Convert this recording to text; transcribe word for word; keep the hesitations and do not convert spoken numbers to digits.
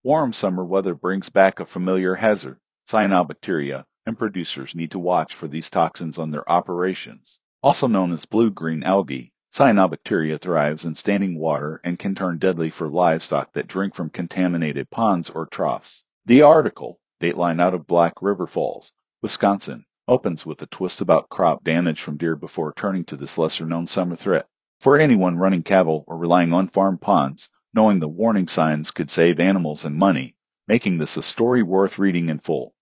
Warm summer weather brings back a familiar hazard, cyanobacteria, and producers need to watch for these toxins on their operations. Also known as blue-green algae, cyanobacteria thrives in standing water and can turn deadly for livestock that drink from contaminated ponds or troughs. The article, Dateline out of Black River Falls, Wisconsin, opens with a twist about crop damage from deer before turning to this lesser-known summer threat. For anyone running cattle or relying on farm ponds, knowing the warning signs could save animals and money, making this a story worth reading in full.